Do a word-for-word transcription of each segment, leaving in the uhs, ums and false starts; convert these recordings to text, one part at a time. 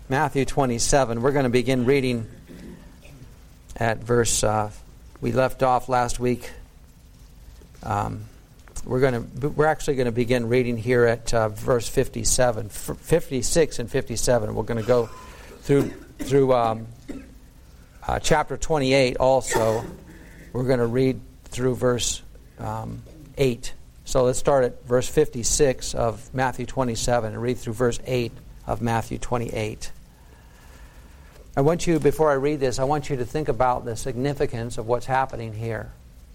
Matthew twenty-seven. We're going to begin reading at verse, uh, we left off last week. Um, we're going to, we're actually going to begin reading here at uh, verse fifty-seven, fifty-six and fifty-seven. We're going to go through through um, uh, chapter twenty-eight also. We're going to read through verse um, eight. So let's start at verse fifty-six of Matthew twenty-seven and read through verse eight of Matthew twenty-eight. I want you, before I read this, I want you to think about the significance of what's happening here.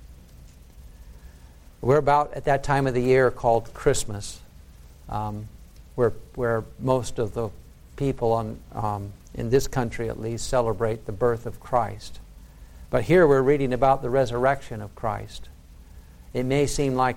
We're about at that time of the year called Christmas, um, where where most of the people on, um, in this country at least celebrate the birth of Christ. But here we're reading about the resurrection of Christ. It may seem like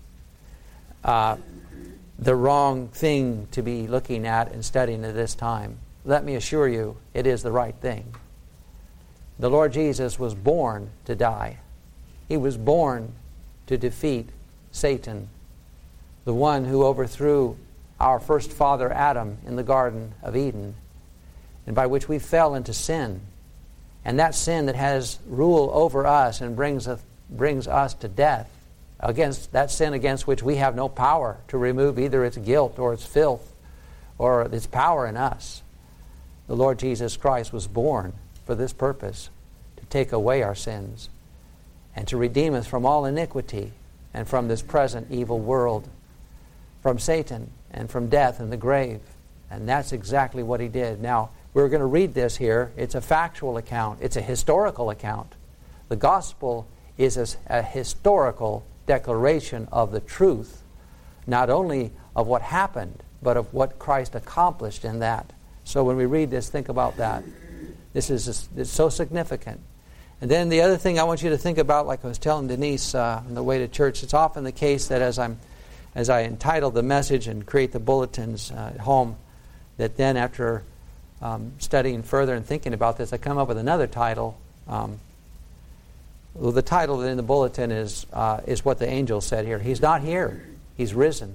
uh, the wrong thing to be looking at and studying at this time. Let me assure you, it is the right thing. The Lord Jesus was born to die. He was born to defeat Satan, the one who overthrew our first father Adam in the Garden of Eden, and by which we fell into sin. And that sin that has rule over us and brings us, brings us to death, against that sin against which we have no power to remove either its guilt or its filth or its power in us. The Lord Jesus Christ was born for this purpose, to take away our sins and to redeem us from all iniquity and from this present evil world, from Satan and from death and the grave. And that's exactly what He did. Now, we're going to read this here. It's a factual account. It's a historical account. The gospel is a, a historical declaration of the truth, not only of what happened, but of what Christ accomplished in that. So when we read this, think about that. This is it's so significant. And then the other thing I want you to think about, like I was telling Denise uh, on the way to church, it's often the case that as I'm, as I entitle the message and create the bulletins uh, at home, that then after um, studying further and thinking about this, I come up with another title. Um, well, the title in the bulletin is uh, is what the angel said here. He's not here. He's risen.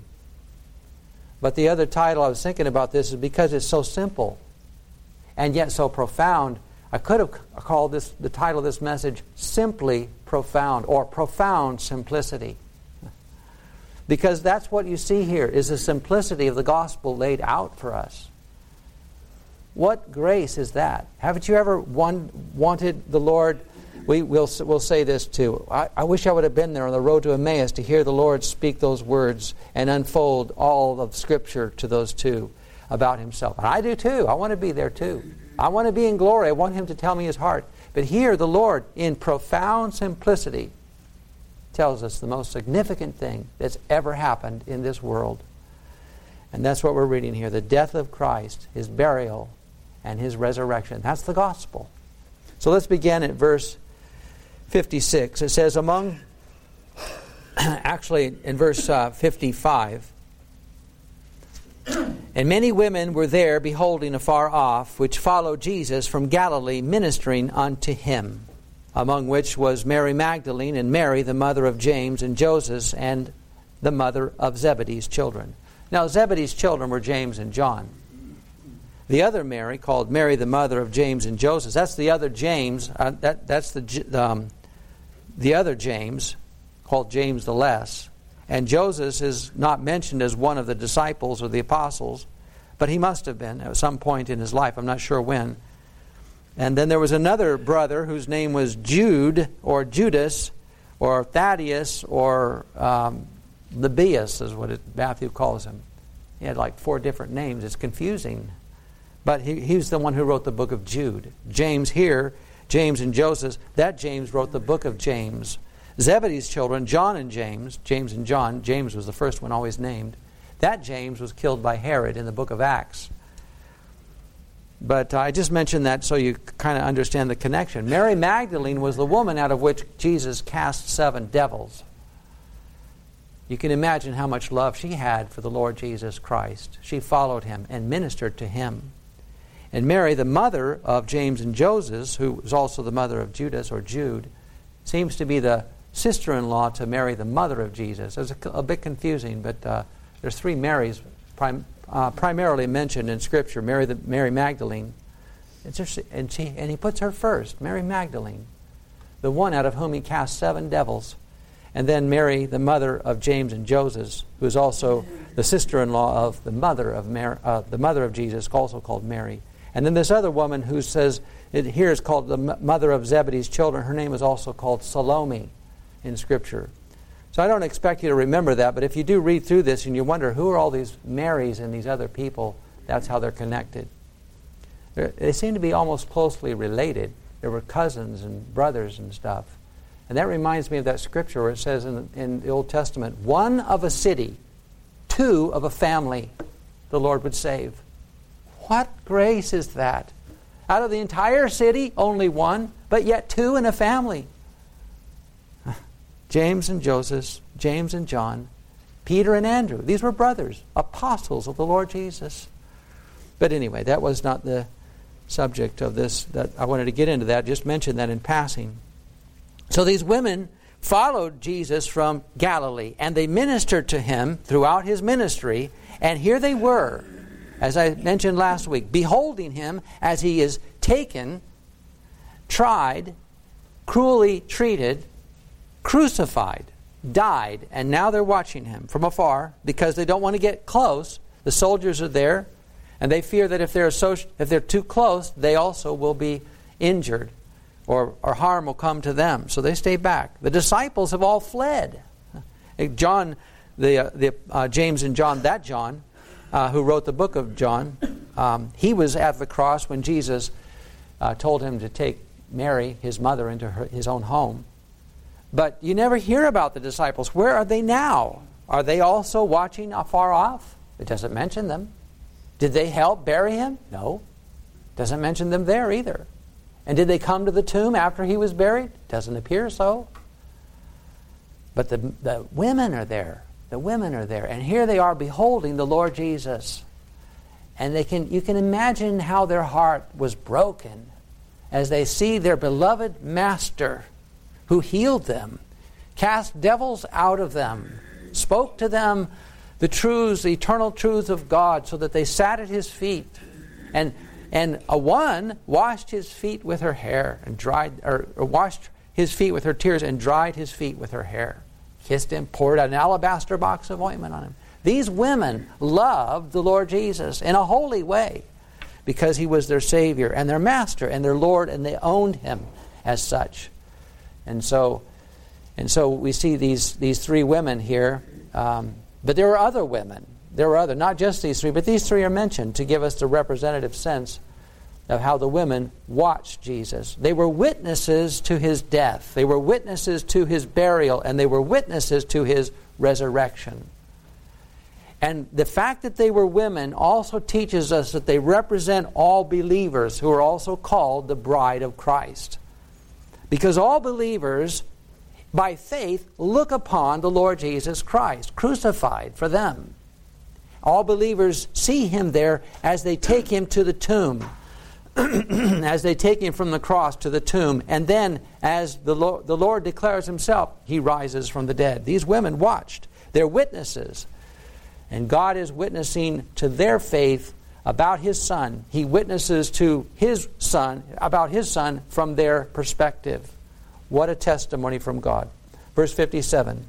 But the other title I was thinking about this is because it's so simple and yet so profound. I could have called this the title of this message Simply Profound, or Profound Simplicity. Because that's what you see here, is the simplicity of the gospel laid out for us. What grace is that? Haven't you ever one, wanted the Lord? We will we'll say this too. I, I wish I would have been there on the road to Emmaus to hear the Lord speak those words and unfold all of Scripture to those two about Himself. And I do too. I want to be there too. I want to be in glory. I want Him to tell me His heart. But here the Lord, in profound simplicity, tells us the most significant thing that's ever happened in this world. And that's what we're reading here. The death of Christ, His burial, and His resurrection. That's the gospel. So let's begin at verse fifty-six. It says, among, actually in verse uh, fifty-five, and many women were there beholding afar off, which followed Jesus from Galilee, ministering unto Him, among which was Mary Magdalene, and Mary, the mother of James and Joseph, and the mother of Zebedee's children. Now Zebedee's children were James and John. The other Mary, called Mary, the mother of James and Joseph, that's the other James, uh, that, that's the um, the other James, called James the Less. And Joseph is not mentioned as one of the disciples or the apostles, but he must have been at some point in his life. I'm not sure when. And then there was another brother whose name was Jude, or Judas, or Thaddeus, or um, Lebbaeus is what it, Matthew calls him. He had like four different names. It's confusing. But he, he's the one who wrote the book of Jude. James here, James and Joseph, that James wrote the book of James. Zebedee's children, John and James, James and John, James was the first one always named. That James was killed by Herod in the book of Acts. But uh, I just mentioned that so you kind of understand the connection. Mary Magdalene was the woman out of which Jesus cast seven devils. You can imagine how much love she had for the Lord Jesus Christ. She followed Him and ministered to Him. And Mary, the mother of James and Joseph, who was also the mother of Judas or Jude, seems to be the sister-in-law to Mary, the mother of Jesus. It's a, a bit confusing, but uh, there's three Marys prim- uh, primarily mentioned in Scripture, Mary the Mary Magdalene. It's just, and she and he puts her first, Mary Magdalene, the one out of whom he cast seven devils, and then Mary, the mother of James and Joseph, who is also the sister-in-law of the mother of Mary, uh, the mother of Jesus, also called Mary. And then this other woman who says it here is called the mother of Zebedee's children. Her name is also called Salome in Scripture. So I don't expect you to remember that, but if you do read through this and you wonder who are all these Marys and these other people, that's how they're connected. They're, they seem to be almost closely related. There were cousins and brothers and stuff. And that reminds me of that scripture where it says in, in the Old Testament, one of a city, two of a family, the Lord would save. What grace is that? Out of the entire city, only one, but yet two in a family. James and Joseph, James and John, Peter and Andrew. These were brothers, apostles of the Lord Jesus. But anyway, that was not the subject of this. That I wanted to get into that. Just mention that in passing. So these women followed Jesus from Galilee, and they ministered to him throughout his ministry. And here they were, as I mentioned last week, beholding him as he is taken, tried, cruelly treated, crucified, died, and now they're watching him from afar because they don't want to get close. The soldiers are there, and they fear that if they're associ- if they're too close, they also will be injured, or, or harm will come to them. So they stay back. The disciples have all fled. John, the uh, the uh, James and John, that John, uh, who wrote the book of John, um, he was at the cross when Jesus uh, told him to take Mary, his mother, into her, his own home. But you never hear about the disciples. Where are they now? Are they also watching afar off? It doesn't mention them. Did they help bury him? No. Doesn't mention them there either. And did they come to the tomb after he was buried? Doesn't appear so. But the, the women are there. The women are there. And here they are beholding the Lord Jesus. And they can you can imagine how their heart was broken as they see their beloved Master, who healed them, cast devils out of them, spoke to them the truths, the eternal truths of God, so that they sat at his feet. And and a one washed his feet with her hair and dried, or, or washed his feet with her tears and dried his feet with her hair. Kissed him, poured out an alabaster box of ointment on him. These women loved the Lord Jesus in a holy way because he was their Savior and their Master and their Lord, and they owned him as such. And so, and so we see these these three women here. Um, but there were other women. There were other, not just these three, but these three are mentioned to give us the representative sense of how the women watched Jesus. They were witnesses to his death. They were witnesses to his burial, and they were witnesses to his resurrection. And the fact that they were women also teaches us that they represent all believers who are also called the bride of Christ. Because all believers, by faith, look upon the Lord Jesus Christ, crucified for them. All believers see him there as they take him to the tomb, as they take him from the cross to the tomb. And then, as the Lord, the Lord declares himself, he rises from the dead. These women watched. They're witnesses. And God is witnessing to their faith about his Son. He witnesses to his Son, about his Son from their perspective. What a testimony from God. Verse fifty-seven.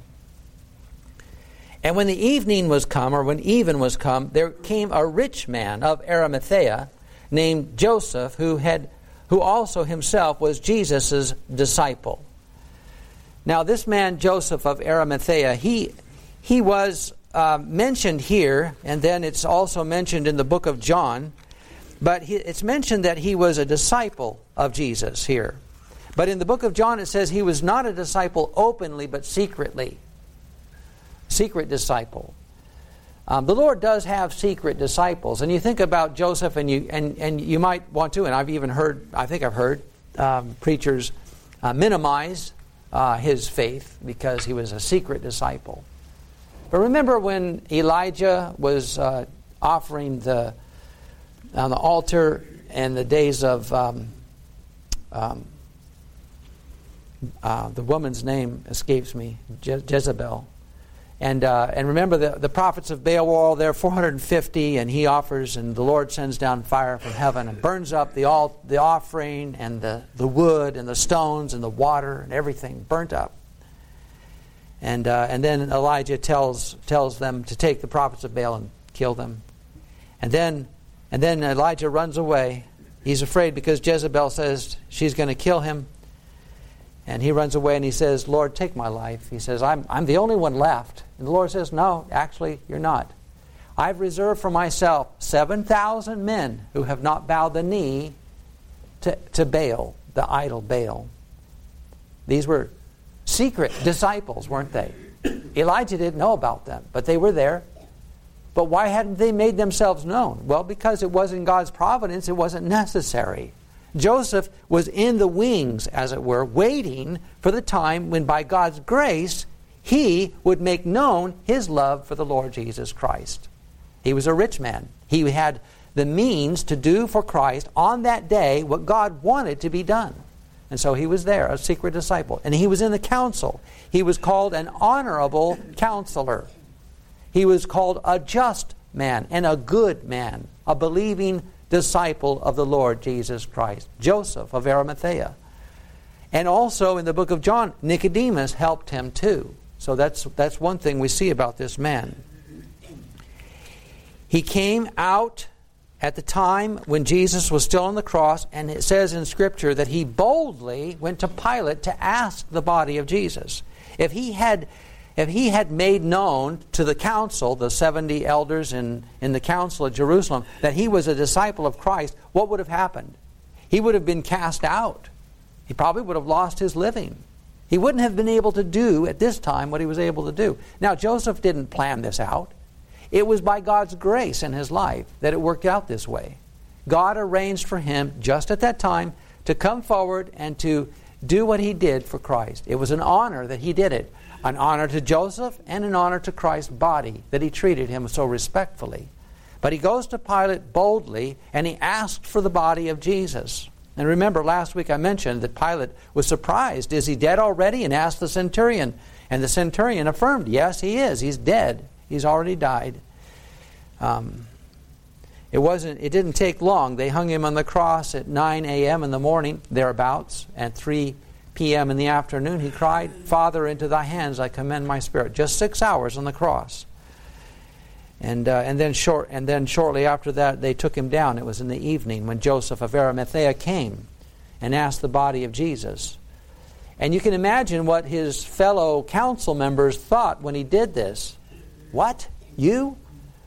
And when the evening was come, or when even was come, there came a rich man of Arimathea named Joseph, who had, who also himself was Jesus' disciple. Now this man Joseph of Arimathea, he he was uh, mentioned here, and then it's also mentioned in the book of John. But he, it's mentioned that he was a disciple of Jesus here. But in the book of John it says he was not a disciple openly, but secretly. Secret disciple. Um, the Lord does have secret disciples. And you think about Joseph, and you and, and you might want to, and I've even heard, I think I've heard um, preachers uh, minimize uh, his faith because he was a secret disciple. But remember when Elijah was uh, offering the on the altar in the days of um, um, uh, the woman's name escapes me, Je- Jezebel. And uh, and remember, the, the prophets of Baal were all there, four hundred fifty, and he offers, and the Lord sends down fire from heaven and burns up the all, the offering and the, the wood and the stones and the water and everything burnt up. And uh, and then Elijah tells tells them to take the prophets of Baal and kill them. And then and then Elijah runs away. He's afraid because Jezebel says she's going to kill him. And he runs away and he says, Lord, take my life. He says, I'm, I'm the only one left. And the Lord says, no, actually, you're not. I've reserved for myself seven thousand men who have not bowed the knee to, to Baal, the idol Baal. These were secret disciples, weren't they? Elijah didn't know about them, but they were there. But why hadn't they made themselves known? Well, because it wasn't God's providence, it wasn't necessary. Joseph was in the wings, as it were, waiting for the time when by God's grace he would make known his love for the Lord Jesus Christ. He was a rich man. He had the means to do for Christ on that day what God wanted to be done. And so he was there, a secret disciple. And he was in the council. He was called an honorable counselor. He was called a just man and a good man, a believing disciple of the Lord Jesus Christ, Joseph of Arimathea. And also in the book of John, Nicodemus helped him too. So that's that's one thing we see about this man. He came out at the time when Jesus was still on the cross, and it says in Scripture that he boldly went to Pilate to ask the body of Jesus. If he had If he had made known to the council, the seventy elders in, in the council at Jerusalem, that he was a disciple of Christ, what would have happened? He would have been cast out. He probably would have lost his living. He wouldn't have been able to do at this time what he was able to do. Now, Joseph didn't plan this out. It was by God's grace in his life that it worked out this way. God arranged for him just at that time to come forward and to do what he did for Christ. It was an honor that he did it. An honor to Joseph and an honor to Christ's body that he treated him so respectfully. But he goes to Pilate boldly and he asked for the body of Jesus. And remember, last week I mentioned that Pilate was surprised. Is he dead already? And asked the centurion. And the centurion affirmed, yes, he is. He's dead. He's already died. Um, it wasn't. It didn't take long. They hung him on the cross at nine a.m. in the morning, thereabouts, and three p.m. in the afternoon, he cried, Father, into thy hands I commend my spirit. Just six hours on the cross. And uh, and then short and then shortly after that, they took him down. It was in the evening when Joseph of Arimathea came and asked the body of Jesus. And you can imagine what his fellow council members thought when he did this. What? You?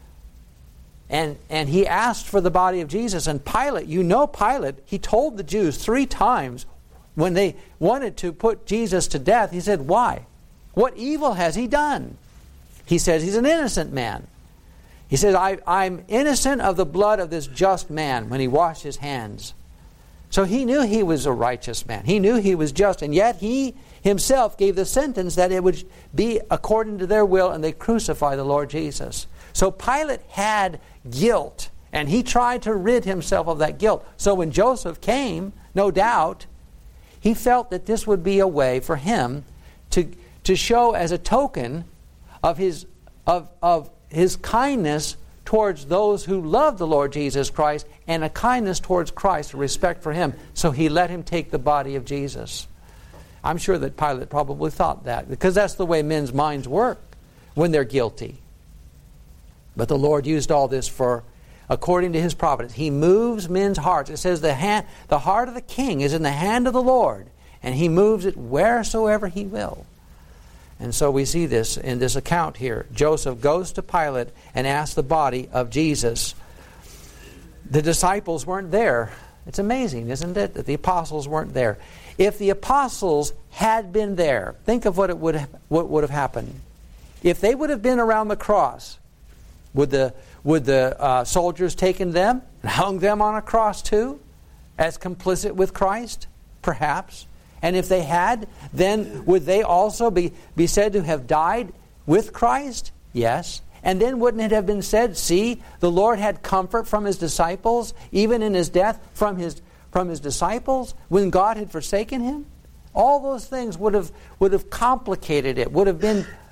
And and he asked for the body of Jesus. And Pilate, you know Pilate, he told the Jews three times, when they wanted to put Jesus to death, he said, why? What evil has he done? He says he's an innocent man. He said, I, I'm innocent of the blood of this just man when he washed his hands. So he knew he was a righteous man. He knew he was just. And yet he himself gave the sentence that it would be according to their will and they crucify the Lord Jesus. So Pilate had guilt. And he tried to rid himself of that guilt. So when Joseph came, no doubt, he felt that this would be a way for him to to show as a token of his of of his kindness towards those who love the Lord Jesus Christ and a kindness towards Christ, a respect for him. So he let him take the body of Jesus. I'm sure that Pilate probably thought that, because that's the way men's minds work when they're guilty. But the Lord used all this for according to his providence. He moves men's hearts. It says the hand, the heart of the king is in the hand of the Lord, and he moves it wheresoever he will. And so we see this in this account here. Joseph goes to Pilate and asks the body of Jesus. The disciples weren't there. It's amazing, isn't it, that the apostles weren't there. If the apostles had been there, think of what it would have, what would have happened. If they would have been around the cross, would the Would the uh, soldiers taken them and hung them on a cross too, as complicit with Christ? Perhaps. And if they had, then would they also be, be said to have died with Christ? Yes. And then wouldn't it have been said, see, the Lord had comfort from his disciples, even in his death, from his from his disciples, when God had forsaken him? All those things would have would have complicated it, would have been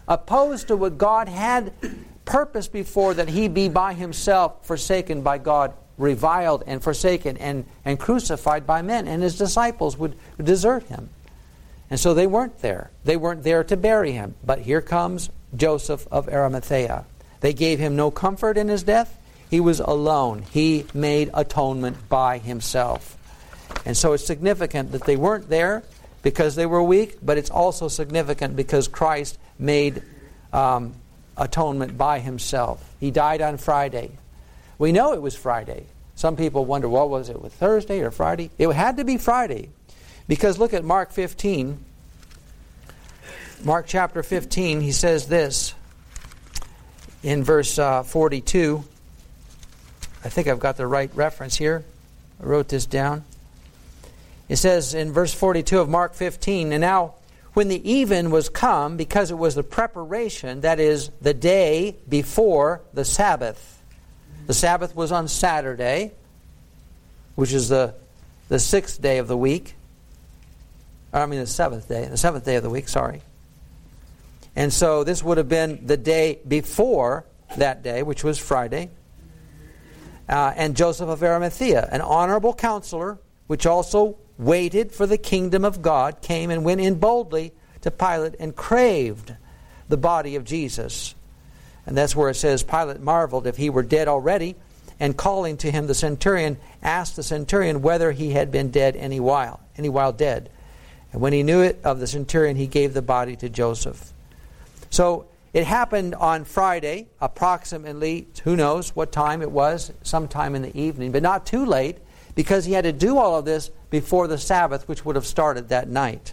opposed to what God had purposed before, that he be by himself forsaken by God, reviled and forsaken and, and crucified by men, and his disciples would desert him. And so they weren't there. They weren't there to bury him. But here comes Joseph of Arimathea. They gave him no comfort in his death. He was alone. He made atonement by himself. And so it's significant that they weren't there because they were weak, but it's also significant because Christ made um, atonement by himself. He died on Friday. We know it was Friday. Some people wonder, what was it, with Thursday or Friday? It had to be Friday. Because look at Mark fifteen. Mark chapter fifteen, he says this in verse uh, forty-two. I think I've got the right reference here. I wrote this down. It says in verse forty-two of Mark fifteen, "And now when the even was come, because it was the preparation, that is, the day before the Sabbath." The Sabbath was on Saturday, which is the, the sixth day of the week. I mean the seventh day, the seventh day of the week, sorry. And so this would have been the day before that day, which was Friday. Uh, and Joseph of Arimathea, an honorable counselor, which also waited for the kingdom of God, came and went in boldly to Pilate and craved the body of Jesus. And that's where it says, Pilate marveled if he were dead already, and calling to him the centurion, asked the centurion whether he had been dead any while, any while dead. And when he knew it of the centurion, he gave the body to Joseph. So it happened on Friday, approximately, who knows what time it was, sometime in the evening, but not too late, because he had to do all of this before the Sabbath, which would have started that night.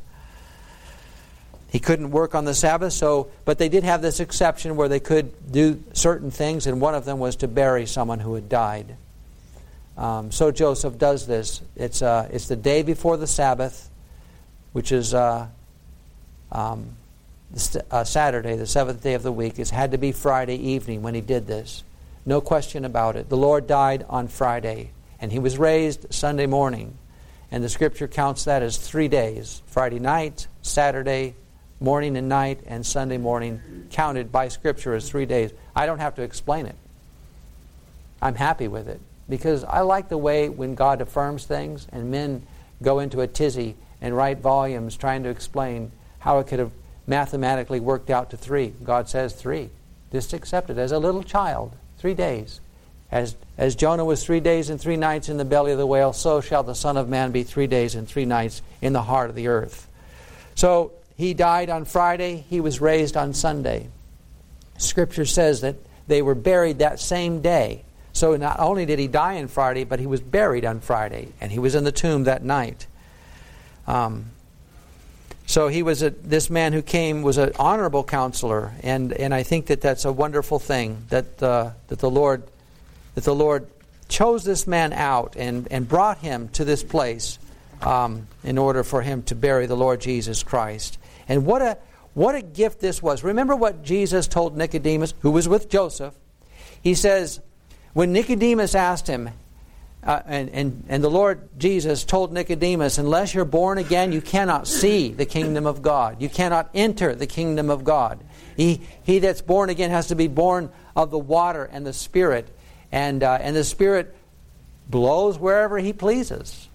He couldn't work on the Sabbath, so but they did have this exception where they could do certain things, and one of them was to bury someone who had died. Um, so Joseph does this. It's uh, it's the day before the Sabbath, which is uh, um, uh, Saturday, the seventh day of the week. It had to be Friday evening when he did this. No question about it. The Lord died on Friday, and he was raised Sunday morning. And the Scripture counts that as three days. Friday night, Saturday morning and night, and Sunday morning, counted by Scripture as three days. I don't have to explain it. I'm happy with it, because I like the way when God affirms things and men go into a tizzy and write volumes trying to explain how it could have mathematically worked out to three. God says three. Just accept it as a little child. Three days. As, as Jonah was three days and three nights in the belly of the whale, so shall the Son of Man be three days and three nights in the heart of the earth. So he died on Friday. He was raised on Sunday. Scripture says that they were buried that same day. So not only did he die on Friday, but he was buried on Friday, and he was in the tomb that night. Um, so he was a, this man who came was an honorable counselor, and, and I think that that's a wonderful thing that uh, that the Lord that the Lord chose this man out and, and brought him to this place um, in order for him to bury the Lord Jesus Christ. And what a what a gift this was! Remember what Jesus told Nicodemus, who was with Joseph. He says, when Nicodemus asked him, uh, and, and, and the Lord Jesus told Nicodemus, unless you're born again, you cannot see the kingdom of God. You cannot enter the kingdom of God. He, he that's born again has to be born of the water and the Spirit. And, uh, and the Spirit blows wherever He pleases.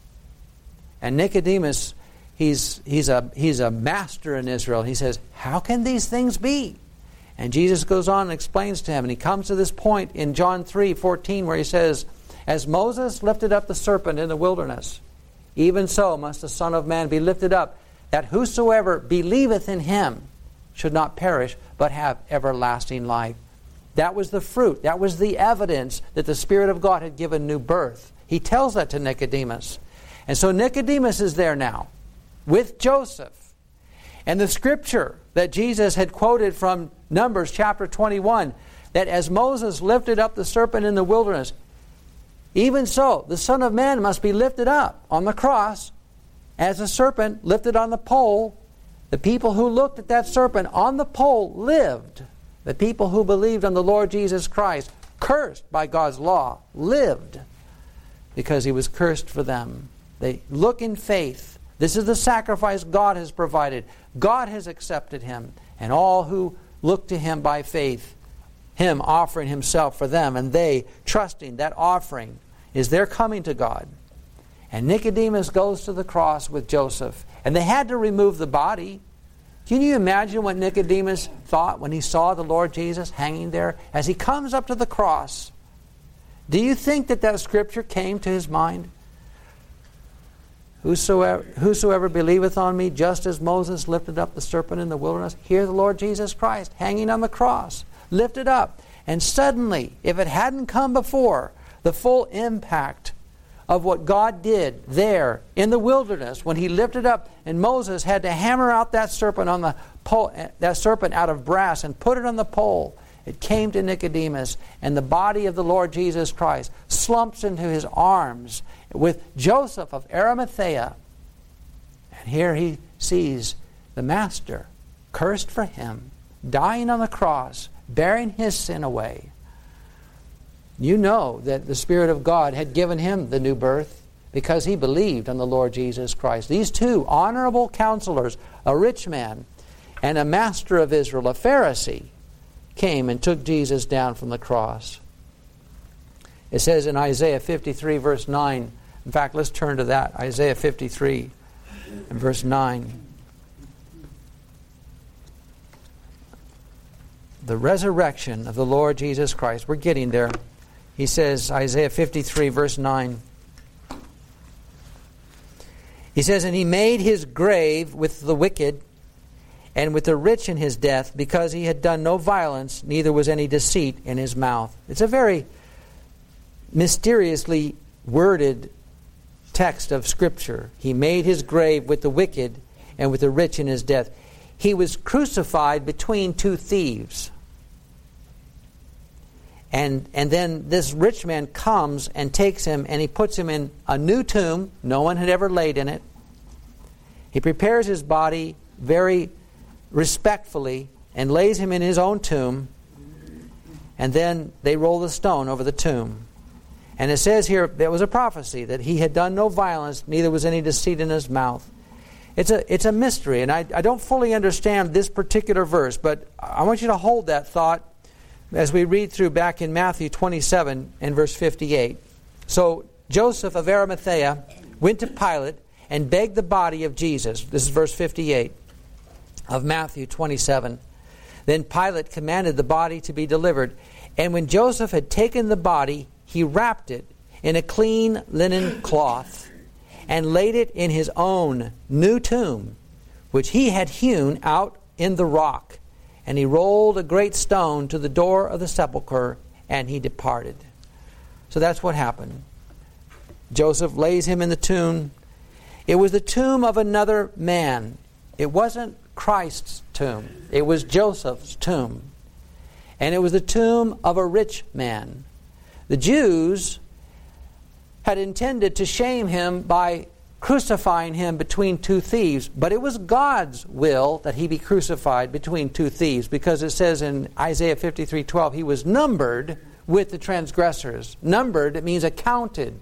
And Nicodemus, he's, he's, a, he's a master in Israel. He says, how can these things be? And Jesus goes on and explains to him. And he comes to this point in John three fourteen where he says, as Moses lifted up the serpent in the wilderness, even so must the Son of Man be lifted up, that whosoever believeth in Him should not perish, but have everlasting life. That was the fruit. That was the evidence that the Spirit of God had given new birth. He tells that to Nicodemus. And so Nicodemus is there now with Joseph. And the scripture that Jesus had quoted from Numbers chapter twenty-one, that as Moses lifted up the serpent in the wilderness, even so the Son of Man must be lifted up on the cross as a serpent lifted on the pole. The people who looked at that serpent on the pole lived. The people who believed on the Lord Jesus Christ, cursed by God's law, lived because He was cursed for them. They look in faith. This is the sacrifice God has provided. God has accepted Him. and all who look to him by faith, him offering himself for them, and they trusting that offering is their coming to God. And Nicodemus goes to the cross with Joseph, and they had to remove the body. Can you imagine what Nicodemus thought when he saw the Lord Jesus hanging there as he comes up to the cross? Do you think that that scripture came to his mind? Whosoever, whosoever believeth on me, just as Moses lifted up the serpent in the wilderness, here the Lord Jesus Christ hanging on the cross, lifted up. And suddenly, if it hadn't come before, the full impact of what God did there in the wilderness when he lifted up, and Moses had to hammer out that serpent on the pole, that serpent out of brass and put it on the pole. It came to Nicodemus, and the body of the Lord Jesus Christ slumps into his arms with Joseph of Arimathea. And here he sees the Master, cursed for him, dying on the cross, bearing his sin away. You know that the Spirit of God had given him the new birth because he believed on the Lord Jesus Christ. These two honorable counselors, a rich man and a master of Israel, a Pharisee, came and took Jesus down from the cross. It says in Isaiah fifty-three, verse nine, in fact, let's turn to that, Isaiah fifty-three and verse nine. The resurrection of the Lord Jesus Christ. We're getting there. He says, Isaiah fifty-three, verse nine. He says, and he made his grave with the wicked and with the rich in his death, because he had done no violence, neither was any deceit in his mouth. It's a very mysteriously worded text of Scripture. He made his grave with the wicked and with the rich in his death. He was crucified between two thieves. And, and then this rich man comes and takes him and he puts him in a new tomb. No one had ever laid in it. He prepares his body very respectfully and lays him in his own tomb. And then they roll the stone over the tomb. And it says here, there was a prophecy that he had done no violence, neither was any deceit in his mouth. It's a, it's a mystery, and I, I don't fully understand this particular verse, but I want you to hold that thought as we read through back in Matthew twenty-seven and verse fifty-eight. So Joseph of Arimathea went to Pilate and begged the body of Jesus. This is verse fifty-eight of Matthew twenty-seven. Then Pilate commanded the body to be delivered. And when Joseph had taken the body, he wrapped it in a clean linen cloth and laid it in his own new tomb, which he had hewn out in the rock. And he rolled a great stone to the door of the sepulchre, and he departed. So that's what happened. Joseph lays him in the tomb. It was the tomb of another man. It wasn't Christ's tomb. It was Joseph's tomb. And it was the tomb of a rich man. The Jews had intended to shame him by crucifying him between two thieves, but it was God's will that he be crucified between two thieves, because it says in Isaiah fifty-three twelve, he was numbered with the transgressors. Numbered, it means accounted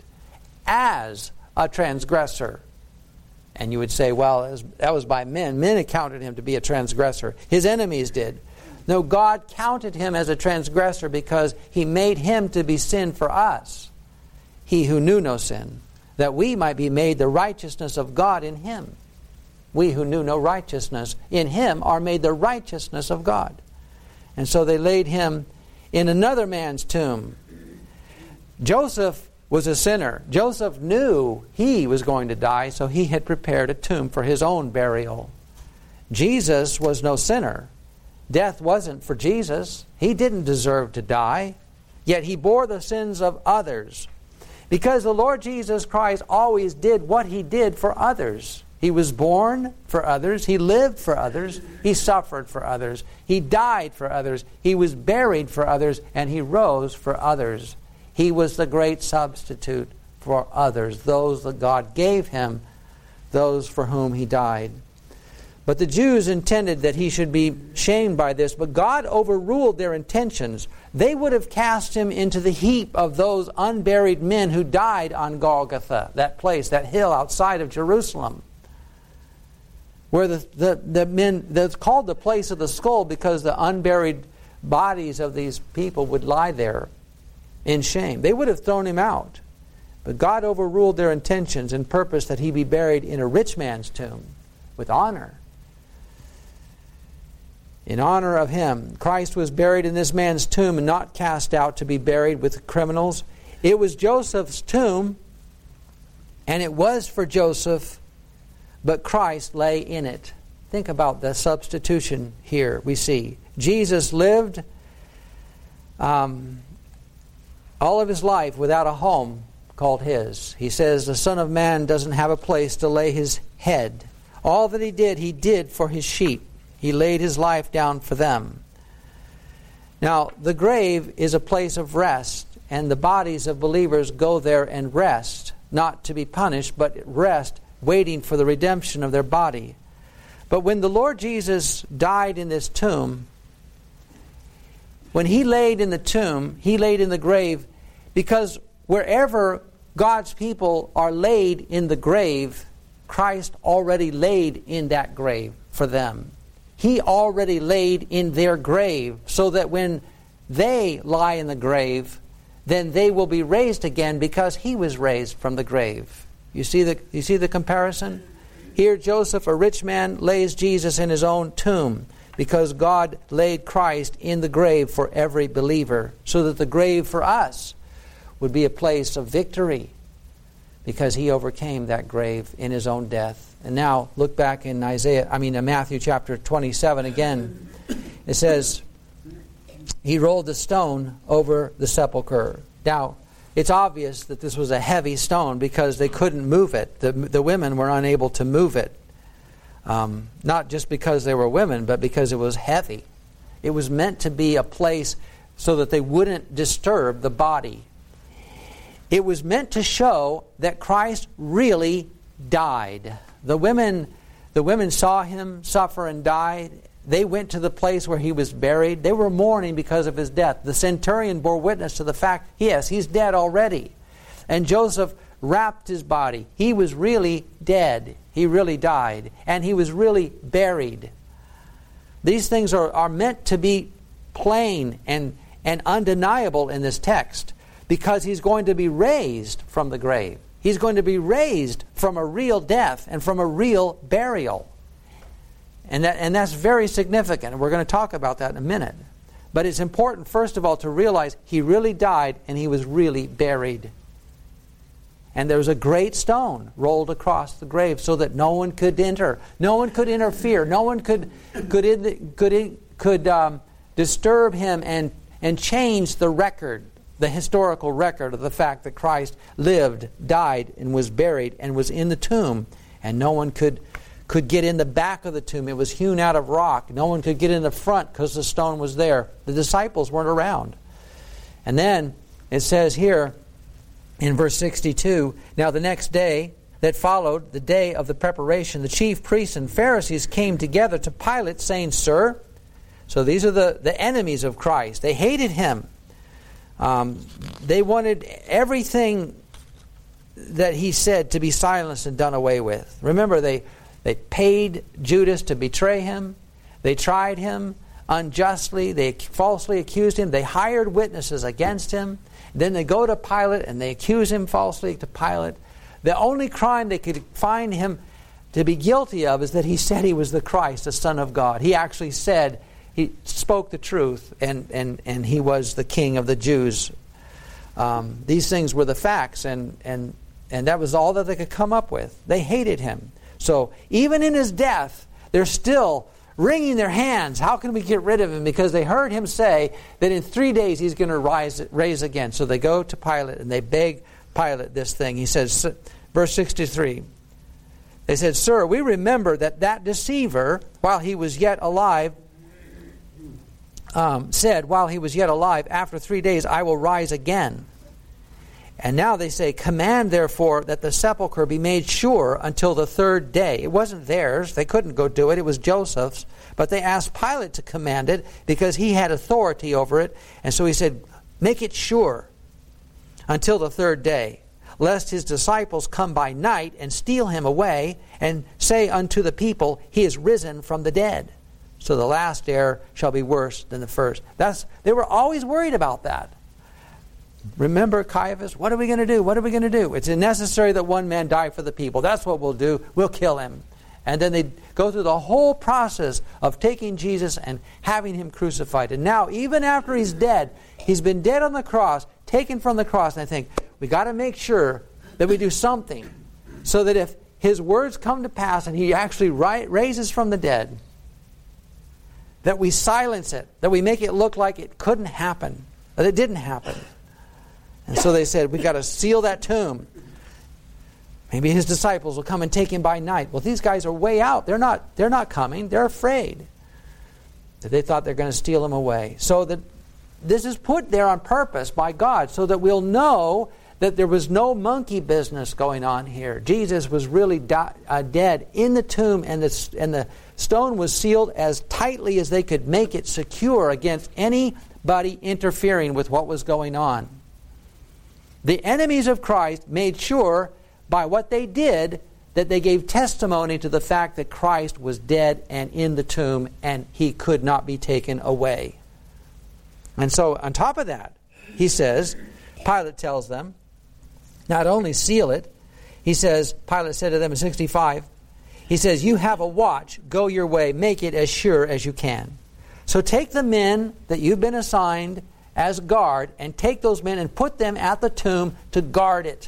as a transgressor. And you would say, well, that was, that was by men. Men accounted him to be a transgressor. His enemies did. No, God counted him as a transgressor because he made him to be sin for us, he who knew no sin, that we might be made the righteousness of God in him. We who knew no righteousness in him are made the righteousness of God. And so they laid him in another man's tomb. Joseph was a sinner. Joseph knew he was going to die, so he had prepared a tomb for his own burial. Jesus was no sinner. Death wasn't for Jesus. He didn't deserve to die. Yet he bore the sins of others. Because the Lord Jesus Christ always did what he did for others. He was born for others. He lived for others. He suffered for others. He died for others. He was buried for others. And he rose for others. He was the great substitute for others, those that God gave him, those for whom he died. But the Jews intended that he should be shamed by this, but God overruled their intentions. They would have cast him into the heap of those unburied men who died on Golgotha, that place, that hill outside of Jerusalem. where the, the, the men, that's called the place of the skull because the unburied bodies of these people would lie there in shame. They would have thrown him out. But God overruled their intentions and purposed that he be buried in a rich man's tomb with honor. In honor of him, Christ was buried in this man's tomb and not cast out to be buried with criminals. It was Joseph's tomb, and it was for Joseph, but Christ lay in it. Think about the substitution here we see. Jesus lived um, all of his life without a home called his. He says the Son of Man doesn't have a place to lay his head. All that he did, he did for his sheep. He laid his life down for them. Now, the grave is a place of rest, and the bodies of believers go there and rest, not to be punished, but rest, waiting for the redemption of their body. But when the Lord Jesus died in this tomb, when he laid in the tomb, he laid in the grave, because wherever God's people are laid in the grave, Christ already laid in that grave for them. He already laid in their grave, so that when they lie in the grave, then they will be raised again because he was raised from the grave. You see the, you see the comparison? Here Joseph, a rich man, lays Jesus in his own tomb because God laid Christ in the grave for every believer, so that the grave for us would be a place of victory because he overcame that grave in his own death. And now look back in Isaiah, I mean in Matthew chapter twenty-seven again. It says, he rolled the stone over the sepulchre. Now, it's obvious that this was a heavy stone because they couldn't move it. The, the women were unable to move it. Um, not just because they were women, but because it was heavy. It was meant to be a place so that they wouldn't disturb the body. It was meant to show that Christ really died. The women, the women saw him suffer and die. They went to the place where he was buried. They were mourning because of his death. The centurion bore witness to the fact, yes, he's dead already. And Joseph wrapped his body. He was really dead. He really died. And he was really buried. These things are, are meant to be plain and, and undeniable in this text, because he's going to be raised from the grave. He's going to be raised from a real death and from a real burial. And that, and that's very significant. And we're going to talk about that in a minute. But it's important, first of all, to realize he really died and he was really buried. And there was a great stone rolled across the grave so that no one could enter. No one could interfere. No one could could in, could in, could um, disturb him and, and change the record, the historical record of the fact that Christ lived, died, and was buried, and was in the tomb. And no one could could get in the back of the tomb. It was hewn out of rock. No one could get in the front because the stone was there. The disciples weren't around. And then it says here in verse sixty-two, now the next day that followed, the day of the preparation, the chief priests and Pharisees came together to Pilate, saying, Sir, so these are the, the enemies of Christ. They hated him. Um, they wanted everything that he said to be silenced and done away with. Remember, they, they paid Judas to betray him. They tried him unjustly. They falsely accused him. They hired witnesses against him. Then they go to Pilate and they accuse him falsely to Pilate. The only crime they could find him to be guilty of is that he said he was the Christ, the Son of God. He actually said, he spoke the truth, and, and, and he was the King of the Jews. Um, these things were the facts, and, and, and that was all that they could come up with. They hated him. So even in his death, they're still wringing their hands. How can we get rid of him? Because they heard him say that in three days he's going to rise, raise again. So they go to Pilate and they beg Pilate this thing. He says, verse sixty-three, they said, Sir, we remember that that deceiver, while he was yet alive, um, said, while he was yet alive, after three days I will rise again. And now they say, command therefore that the sepulchre be made sure until the third day. It wasn't theirs. They couldn't go do it. It was Joseph's. But they asked Pilate to command it because he had authority over it. And so he said, make it sure until the third day. lest his disciples come by night and steal him away, and say unto the people, he is risen from the dead. So the last error shall be worse than the first. That's, they were always worried about that. Remember Caiaphas? What are we going to do? What are we going to do? It's necessary that one man die for the people. That's what we'll do. We'll kill him. And then they go through the whole process of taking Jesus and having him crucified. And now, even after he's dead, he's been dead on the cross, taken from the cross, and I think, we got to make sure that we do something so that if his words come to pass and he actually ri- raises from the dead, that we silence it, that we make it look like it couldn't happen, that it didn't happen. And so they said, we've got to seal that tomb. Maybe his disciples will come and take him by night. Well, these guys are way out. They're not, they're not coming. They're afraid. They thought they're going to steal him away. So that this is put there on purpose by God so that we'll know that there was no monkey business going on here. Jesus was really di- uh, dead in the tomb, and the, and the stone was sealed as tightly as they could make it secure against anybody interfering with what was going on. The enemies of Christ made sure by what they did that they gave testimony to the fact that Christ was dead and in the tomb and he could not be taken away. And so on top of that, he says, Pilate tells them, not only seal it, he says, Pilate said to them in sixty-five, he says, you have a watch, go your way, make it as sure as you can. So take the men that you've been assigned as guard, and take those men and put them at the tomb to guard it.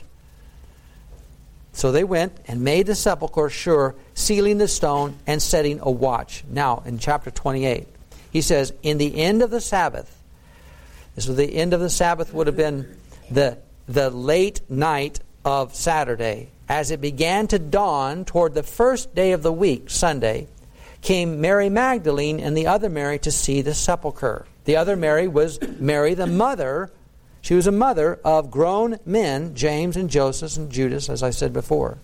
So they went and made the sepulchre sure, sealing the stone and setting a watch. Now, in chapter twenty-eight, he says, in the end of the Sabbath, this was the end of the Sabbath would have been the, the late night of Saturday. As it began to dawn toward the first day of the week, Sunday, came Mary Magdalene and the other Mary to see the sepulchre. The other Mary was Mary, the mother. She was a mother of grown men, James and Joseph and Judas, as I said before.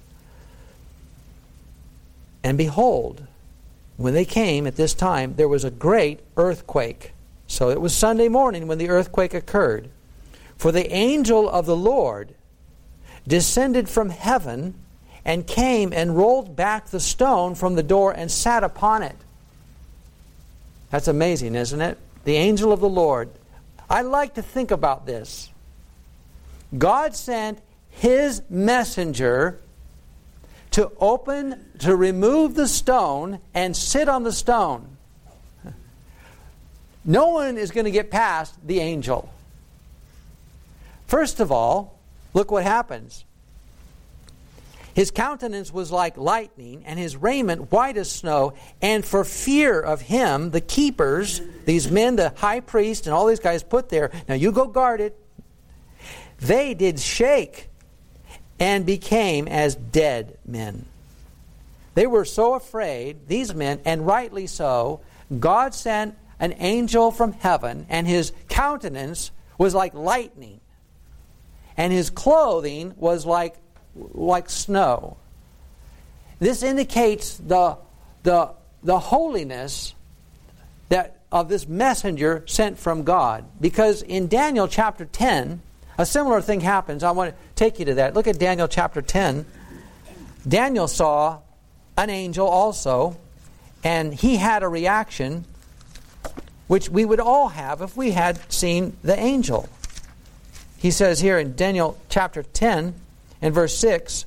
And behold, when they came at this time, there was a great earthquake. So it was Sunday morning when the earthquake occurred. For the angel of the Lord descended from heaven and came and rolled back the stone from the door and sat upon it. That's amazing, isn't it? The angel of the Lord. I like to think about this. God sent his messenger to open, to remove the stone and sit on the stone. No one is going to get past the angel. First of all, look what happens. His countenance was like lightning, and his raiment white as snow. And for fear of him, the keepers, these men, the high priest, and all these guys put there, now you go guard it, they did shake and became as dead men. They were so afraid, these men, and rightly so. God sent an angel from heaven, and his countenance was like lightning, and his clothing was like like snow. This indicates the the the holiness that of this messenger sent from God. Because in Daniel chapter ten, a similar thing happens. I want to take you to that. Look at Daniel chapter ten. Daniel saw an angel also, and he had a reaction which we would all have if we had seen the angel. He says here in Daniel chapter ten, in verse six,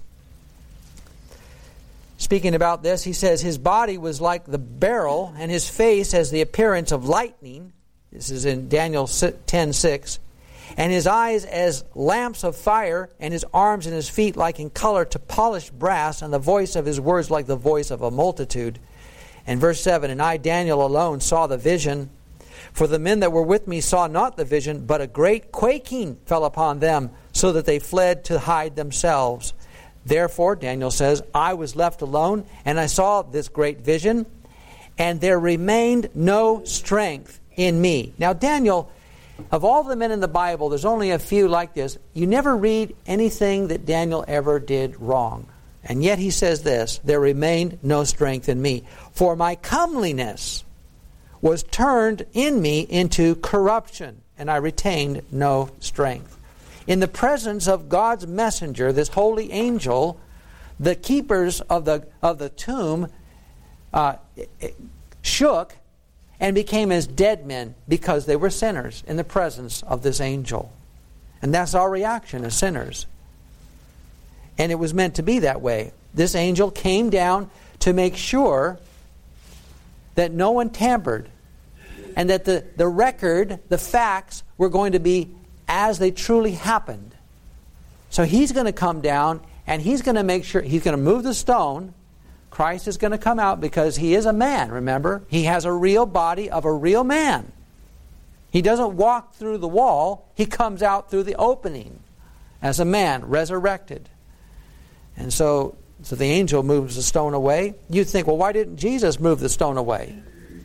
speaking about this, he says, his body was like the beryl, and his face as the appearance of lightning. This is in Daniel ten six. And his eyes as lamps of fire, and his arms and his feet like in color to polished brass, and the voice of his words like the voice of a multitude. And verse seven, and I, Daniel, alone saw the vision. For the men that were with me saw not the vision, but a great quaking fell upon them, so that they fled to hide themselves. Therefore, Daniel says, I was left alone, and I saw this great vision, and there remained no strength in me. Now, Daniel, of all the men in the Bible, there's only a few like this. You never read anything that Daniel ever did wrong. And yet he says this, there remained no strength in me. For my comeliness was turned in me into corruption, and I retained no strength. in the presence of God's messenger, this holy angel, the keepers of the of the tomb uh, shook and became as dead men because they were sinners in the presence of this angel. And that's our reaction as sinners. And it was meant to be that way. This angel came down to make sure that no one tampered and that the, the record, the facts, were going to be as they truly happened. So he's going to come down and he's going to make sure, he's going to move the stone. Christ is going to come out because he is a man, remember? He has a real body of a real man. He doesn't walk through the wall. He comes out through the opening as a man, resurrected. And so, so the angel moves the stone away. You'd think, well, why didn't Jesus move the stone away?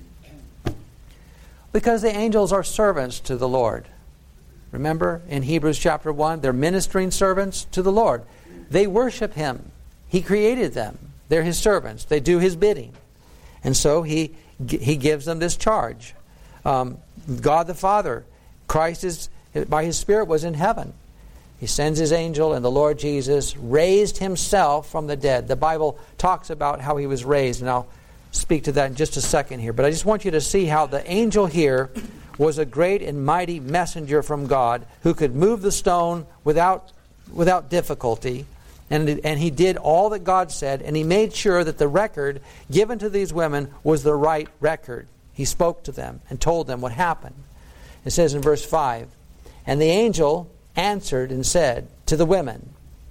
Because the angels are servants to the Lord. Remember in Hebrews chapter one, they're ministering servants to the Lord. They worship Him. He created them. They're His servants. They do His bidding. And so He He gives them this charge. Um, God the Father, Christ is, by His Spirit was in heaven. He sends His angel, and the Lord Jesus raised Himself from the dead. The Bible talks about how He was raised, and I'll speak to that in just a second here. But I just want you to see how the angel here was a great and mighty messenger from God who could move the stone without without difficulty. And, and he did all that God said, and he made sure that the record given to these women was the right record. He spoke to them and told them what happened. It says in verse five, "And the angel answered and said to the women,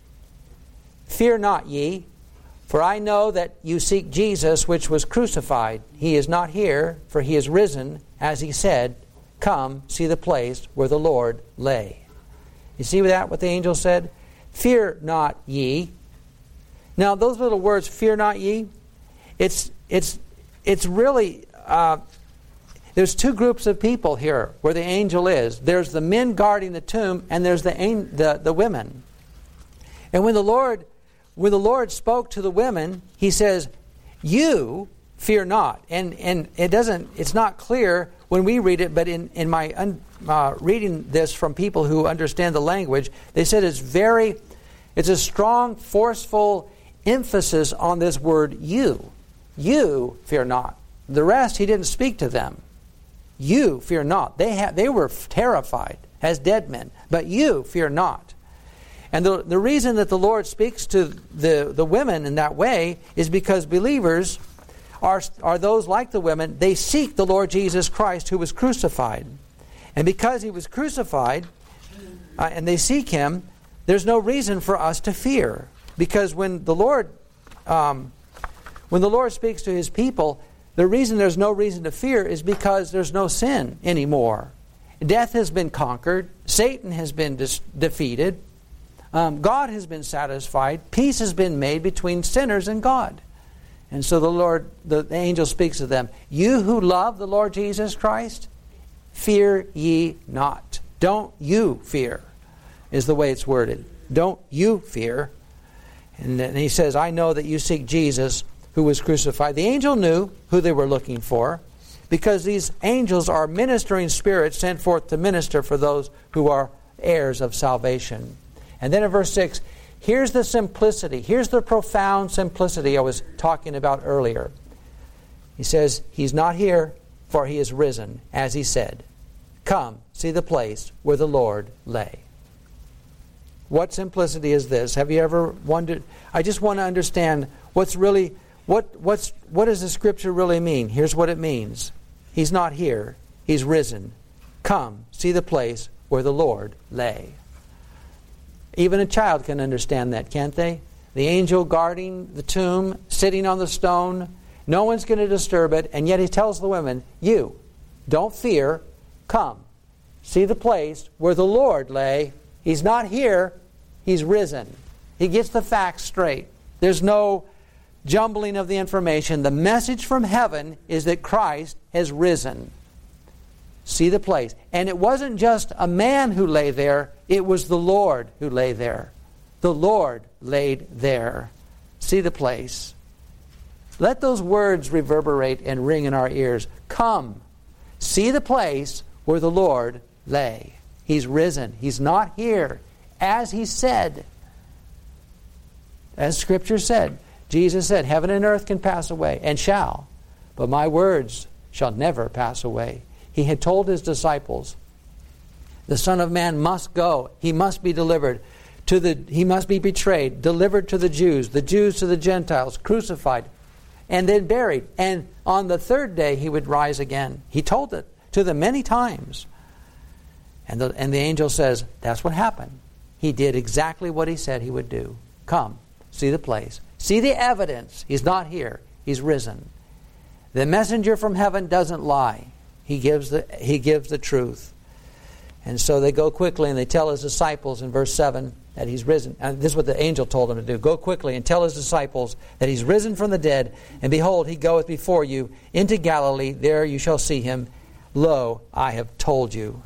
Fear not ye, for I know that you seek Jesus which was crucified. He is not here, for he is risen, as he said. Come, see the place where the Lord lay." You see that, what the angel said? Fear not ye. Now, those little words, fear not ye, it's it's it's really, uh, there's two groups of people here where the angel is. There's the men guarding the tomb, and there's the the, the women. And when the Lord when the Lord spoke to the women, He says, "You fear not." And and it doesn't. It's not clear when we read it, but in in my un, uh, reading this from people who understand the language, they said it's very, it's a strong, forceful emphasis on this word "you." You fear not. The rest, He didn't speak to them. You fear not. They ha- they were terrified as dead men, but you fear not. And the, the reason that the Lord speaks to the, the women in that way is because believers are, are those like the women. They seek the Lord Jesus Christ who was crucified. And because He was crucified, uh, and they seek Him, there's no reason for us to fear. Because when the Lord um, when the Lord speaks to His people, the reason there's no reason to fear is because there's no sin anymore. Death has been conquered. Satan has been dis- defeated. Um, God has been satisfied. Peace has been made between sinners and God. And so the Lord, the, the angel speaks to them. You who love the Lord Jesus Christ, fear ye not. Don't you fear, is the way it's worded. Don't you fear. And then He says, I know that you seek Jesus who was crucified. The angel knew who they were looking for, because these angels are ministering spirits sent forth to minister for those who are heirs of salvation. And then in verse six, here's the simplicity. Here's the profound simplicity I was talking about earlier. He says, He's not here, for He is risen, as He said. Come, see the place where the Lord lay. What simplicity is this? Have you ever wondered? I just want to understand what's really, what what's what does the Scripture really mean? Here's what it means. He's not here. He's risen. Come, see the place where the Lord lay. Even a child can understand that, can't they? The angel guarding the tomb, sitting on the stone. No one's going to disturb it. And yet He tells the women, you, don't fear. Come, see the place where the Lord lay. He's not here. He's risen. He gets the facts straight. There's no jumbling of the information. The message from heaven is that Christ has risen. See the place. And it wasn't just a man who lay there. It was the Lord who lay there. The Lord laid there. See the place. Let those words reverberate and ring in our ears. Come, see the place where the Lord lay. He's risen. He's not here. as he said. As Scripture said. Jesus said, heaven and earth can pass away, and shall, but my words shall never pass away. He had told his disciples, the Son of Man must go. He must be delivered. To the, he must be betrayed, delivered to the Jews, the Jews to the Gentiles, crucified, and then buried. And on the third day he would rise again. He told it to them many times. And the, and the angel says, that's what happened. He did exactly what he said he would do. Come, see the place. See the evidence. He's not here. He's risen. The messenger from heaven doesn't lie. He gives the, he gives the truth. And so they go quickly and they tell his disciples in verse seven that he's risen. And this is what the angel told them to do. Go quickly and tell his disciples that he's risen from the dead. And behold, he goeth before you into Galilee. There you shall see him. Lo, I have told you.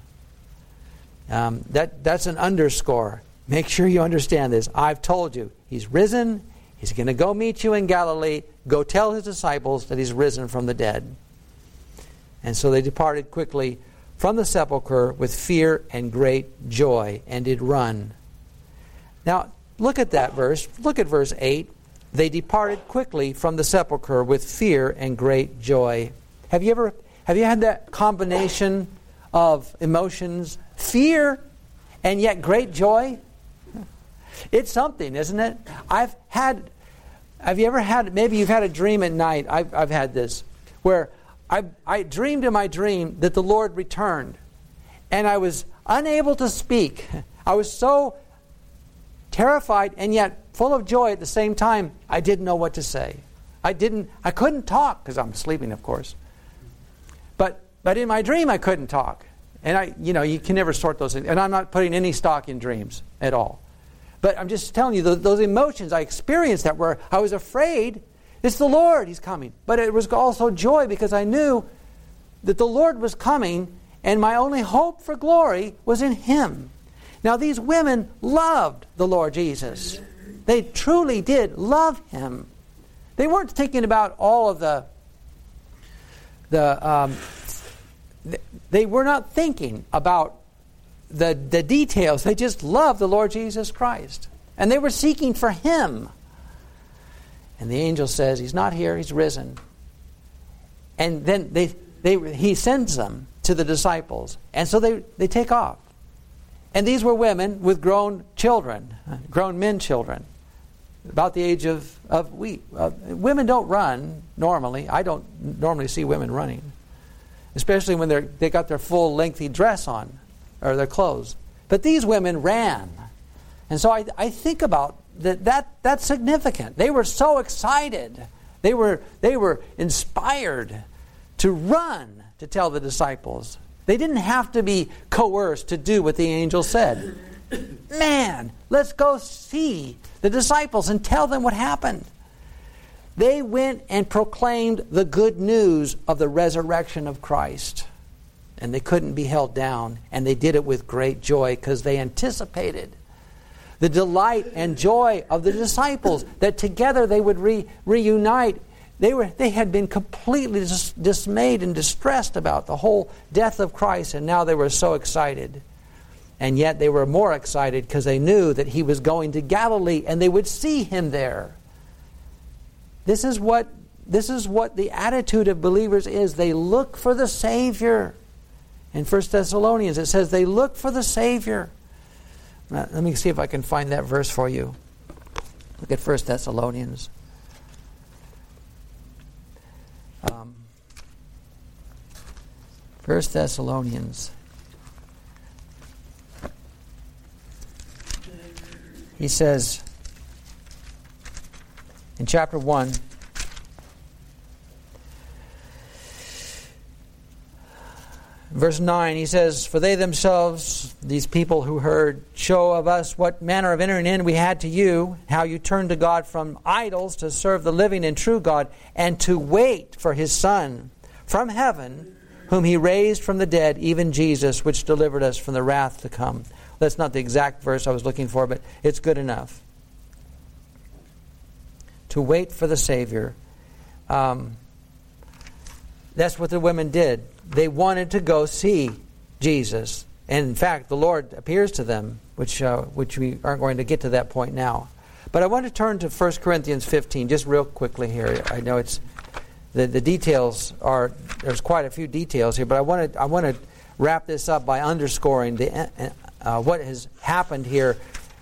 Um, that that's an underscore. Make sure you understand this. I've told you. He's risen. He's going to go meet you in Galilee. Go tell his disciples that he's risen from the dead. And so they departed quickly from the sepulchre with fear and great joy, and did run. Now, look at that verse. Look at verse eight. They departed quickly from the sepulchre with fear and great joy. Have you ever have you had that combination of emotions, fear and yet great joy? It's something, isn't it? I've had have you ever had maybe you've had a dream at night. I've I've had this where I, I dreamed in my dream that the Lord returned. And I was unable to speak. I was so terrified and yet full of joy at the same time. I didn't know what to say. I didn't. I couldn't talk because I'm sleeping, of course. But but in my dream, I couldn't talk. And I, you know, you can never sort those things. And I'm not putting any stock in dreams at all. But I'm just telling you, those, those emotions I experienced that were, I was afraid. It's the Lord, he's coming. But it was also joy because I knew that the Lord was coming and my only hope for glory was in him. Now these women loved the Lord Jesus. They truly did love him. They weren't thinking about all of the, the um, they were not thinking about the, the details. They just loved the Lord Jesus Christ. And they were seeking for him. And the angel says, he's not here, he's risen. And then they, they, he sends them to the disciples. And so they, they take off. And these were women with grown children, grown men children, about the age of, of we. Uh, women don't run normally. I don't normally see women running, especially when they're, they got their full lengthy dress on, or their clothes. But these women ran. And so I, I think about That, that that's significant. They were so excited. They were they were inspired to run to tell the disciples. They didn't have to be coerced to do what the angel said. Man, let's go see the disciples and tell them what happened. They went and proclaimed the good news of the resurrection of Christ. And they couldn't be held down. And they did it with great joy because they anticipated the delight and joy of the disciples, that together they would re- reunite. They were they had been completely dis- dismayed and distressed about the whole death of Christ, and now they were so excited. And yet they were more excited because they knew that he was going to Galilee and they would see him there. This is what this is what the attitude of believers is. They look for the Savior. In First Thessalonians it says they look for the Savior. Now, let me see if I can find that verse for you. Look at First Thessalonians. Um, First Thessalonians. He says in chapter one, verse nine, he says, for they themselves, these people who heard, show of us what manner of entering in we had to you, how you turned to God from idols to serve the living and true God, and to wait for his Son from heaven, whom he raised from the dead, even Jesus, which delivered us from the wrath to come. That's not the exact verse I was looking for, but it's good enough. To wait for the Savior. Um, that's what the women did. They wanted to go see Jesus. And in fact, the Lord appears to them, which uh, which we aren't going to get to that point now. But I want to turn to First Corinthians fifteen, just real quickly here. I know it's the, the details are, there's quite a few details here, but I want to I want to wrap this up by underscoring the uh, what has happened here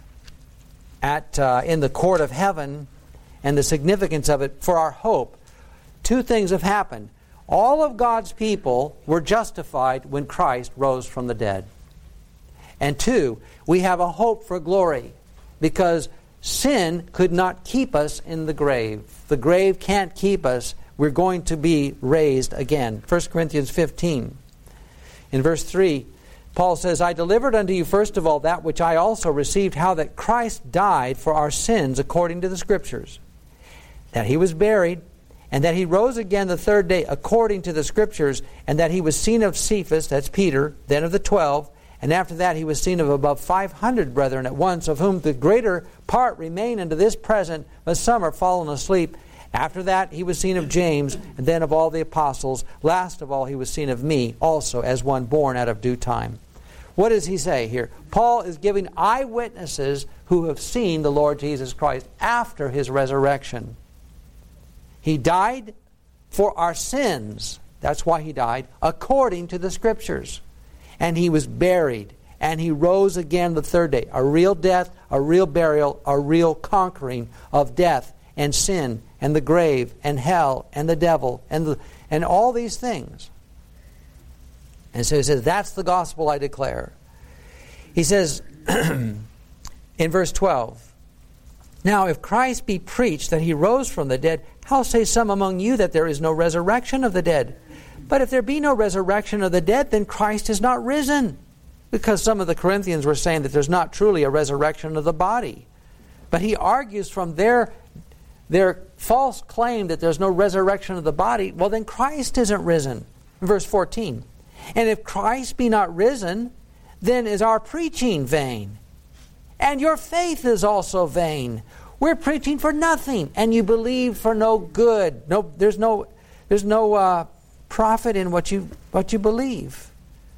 at uh, in the court of heaven and the significance of it for our hope. Two things have happened. All of God's people were justified when Christ rose from the dead. And two, we have a hope for glory because sin could not keep us in the grave. The grave can't keep us. We're going to be raised again. First Corinthians fifteen. In verse three, Paul says, I delivered unto you first of all that which I also received, how that Christ died for our sins according to the Scriptures, that he was buried, and that he rose again the third day according to the Scriptures, and that he was seen of Cephas, that's Peter, then of the twelve, and after that he was seen of above five hundred brethren at once, of whom the greater part remain unto this present, but some are fallen asleep. After that he was seen of James, and then of all the apostles. Last of all he was seen of me also, as one born out of due time. What does he say here? Paul is giving eyewitnesses who have seen the Lord Jesus Christ after his resurrection. He died for our sins. That's why he died, according to the Scriptures. And he was buried. And he rose again the third day. A real death, a real burial, a real conquering of death and sin and the grave and hell and the devil and the, and all these things. And so he says, that's the gospel I declare. He says in verse twelve, now if Christ be preached that he rose from the dead, how say some among you that there is no resurrection of the dead? But if there be no resurrection of the dead, then Christ is not risen. Because some of the Corinthians were saying that there's not truly a resurrection of the body. But he argues from their, their false claim that there's no resurrection of the body, well then Christ isn't risen. Verse fourteen, and if Christ be not risen, then is our preaching vain. And your faith is also vain. We're preaching for nothing, and you believe for no good. No, there's no, there's no uh, profit in what you what you believe.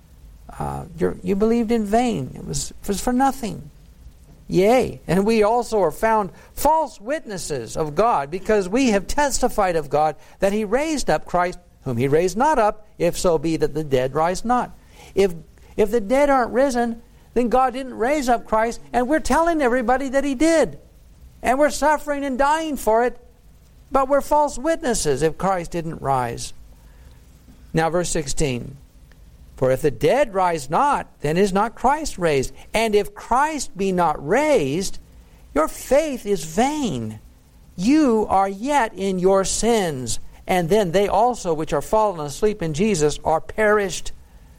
Uh, you're, you believed in vain. It was, it was for nothing. Yea, and we also are found false witnesses of God, because we have testified of God that he raised up Christ, whom he raised not up, if so be that the dead rise not. If if the dead aren't risen, then God didn't raise up Christ, and we're telling everybody that he did. And we're suffering and dying for it, but we're false witnesses if Christ didn't rise. Now verse sixteen. For if the dead rise not, then is not Christ raised. And if Christ be not raised, your faith is vain. You are yet in your sins. And then they also which are fallen asleep in Jesus are perished.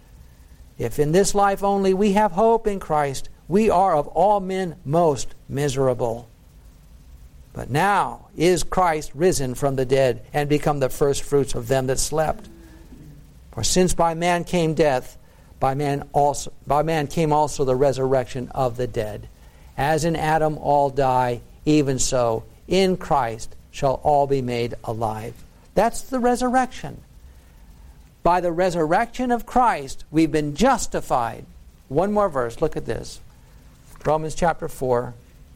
If in this life only we have hope in Christ, we are of all men most miserable. But now is Christ risen from the dead, and become the firstfruits of them that slept. For since by man came death, by man also by man came also the resurrection of the dead. As in Adam all die, even so in Christ shall all be made alive. That's the resurrection. By the resurrection of Christ, we've been justified. One more verse, look at this. Romans chapter four.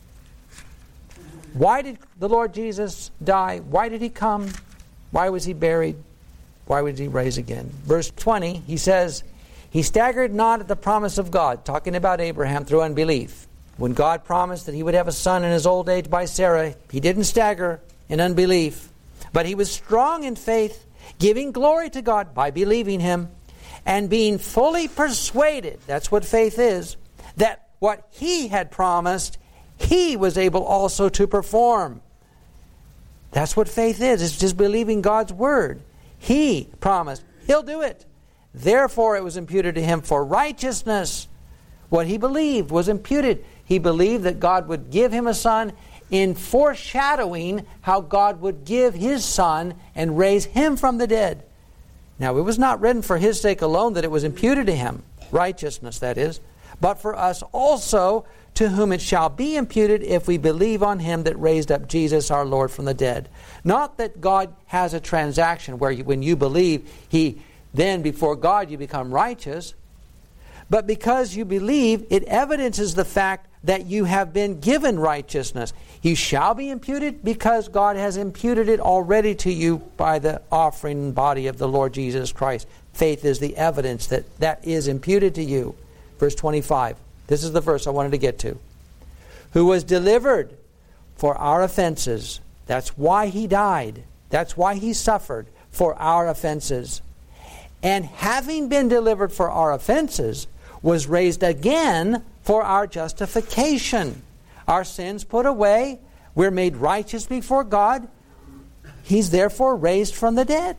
Why did the Lord Jesus die? Why did he come? Why was he buried? Why would he rise again? Verse twenty, he says, he staggered not at the promise of God, talking about Abraham through unbelief. When God promised that he would have a son in his old age by Sarah, he didn't stagger in unbelief. But he was strong in faith, giving glory to God by believing him, and being fully persuaded, that's what faith is, that what he had promised, he was able also to perform. That's what faith is. It's just believing God's word. He promised. He'll do it. Therefore it was imputed to him for righteousness. What he believed was imputed. He believed that God would give him a son, in foreshadowing how God would give his son and raise him from the dead. Now it was not written for his sake alone that it was imputed to him, righteousness that is, but for us also, to whom it shall be imputed if we believe on him that raised up Jesus our Lord from the dead. Not that God has a transaction where you, when you believe, he then before God you become righteous, But because you believe, it evidences the fact that you have been given righteousness. You shall be imputed because God has imputed it already to you by the offering body of the Lord Jesus Christ. Faith is the evidence that that is imputed to you. Verse twenty-five. This is the verse I wanted to get to. Who was delivered for our offenses. That's why he died. That's why he suffered, for our offenses. And having been delivered for our offenses, was raised again for our justification. Our sins put away. We're made righteous before God. He's therefore raised from the dead.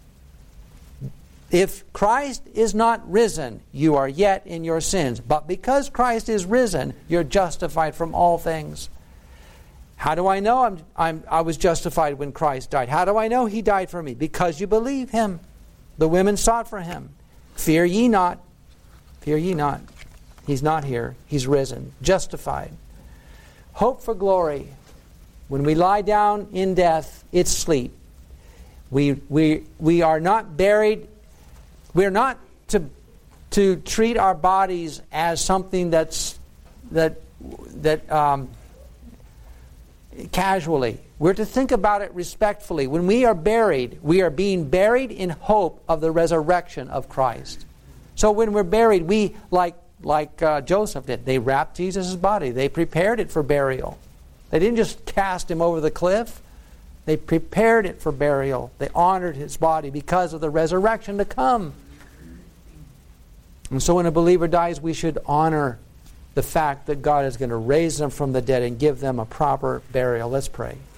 If Christ is not risen, you are yet in your sins. But because Christ is risen, you're justified from all things. How do I know I'm, I'm, I was justified when Christ died? How do I know He died for me? Because you believe Him. The women sought for Him. Fear ye not. Fear ye not. He's not here. He's risen. Justified. Hope for glory. When we lie down in death, it's sleep. We, we, we are not buried. We're not to, to treat our bodies as something that's that that um, casually. We're to think about it respectfully. When we are buried, we are being buried in hope of the resurrection of Christ. So when we're buried, we, like, like uh, Joseph did, they wrapped Jesus' body. They prepared it for burial. They didn't just cast him over the cliff. They prepared it for burial. They honored his body because of the resurrection to come. And so when a believer dies, we should honor the fact that God is going to raise them from the dead and give them a proper burial. Let's pray.